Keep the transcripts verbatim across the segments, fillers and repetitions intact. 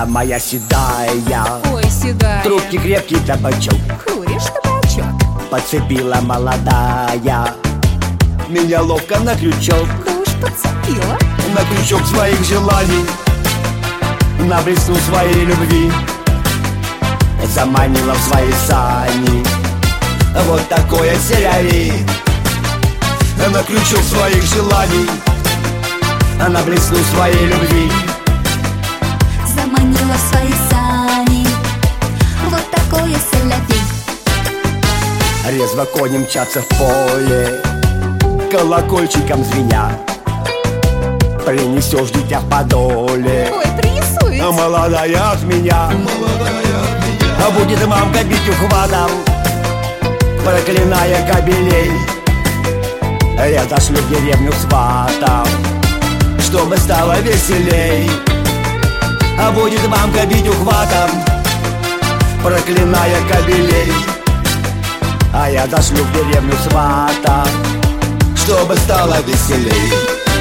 моя седая, ой, седая, трубки крепкий табачок, куришь табачок? подцепила молодая меня ловко на крючок, Да уж подцепила. на крючок своих желаний, на блесну своей любви заманила в свои сани. Вот такое селяви, на крючок своих желаний, на блесну своей любви заманила в свои сани. Вот такое селяви. резво кони мчатся в поле, колокольчиком звеня. Принесешь дитя в подоле, Ой, принесу ведь. а молодая от меня, а будет мамка бить ухватом, проклиная кобелей. Я дошлю в деревню сватом, чтобы стало веселей. А будет мамка бить ухватом, проклиная кобелей. А я дошлю в деревню сватом, чтобы стало веселей.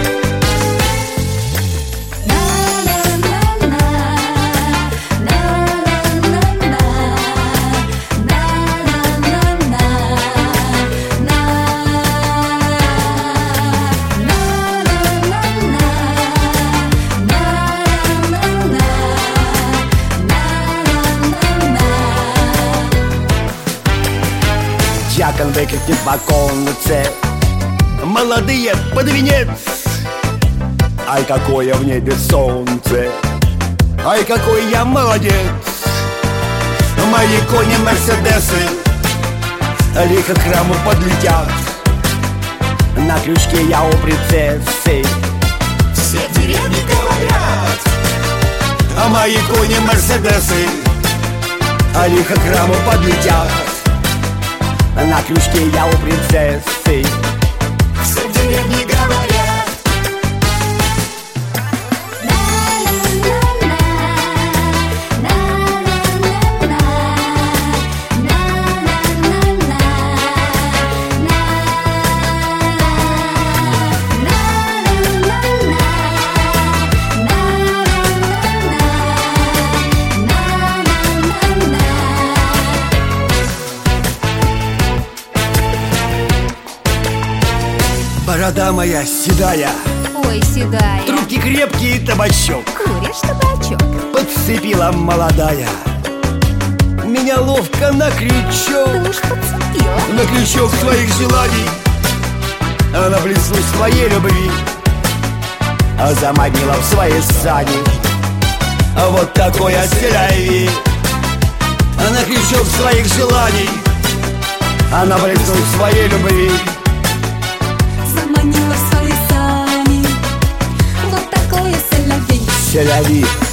Дьякон выкрикнет в оконце: молодые под венец! Ай, какое в небе солнце! Ай, какой я молодец! Мои кони мерседесы лихо к храму подлетят. На крючке я у принцессы, все в деревне говорят. А мои кони мерседесы лихо к храму подлетят. На крючке я у принцессы, все в деревне говорят. Борода моя седая, Ой, седая, трубки крепкий табачок, куришь табачок? подцепила молодая меня ловко на Да крючок, уж подцепила. на крючок своих желаний, а на блесну своей любви а заманила в свои сани. А вот такое селяви, а на крючок своих желаний, а на блесну своей любви Заманила в свои сани. Вот такое селяви. селяви.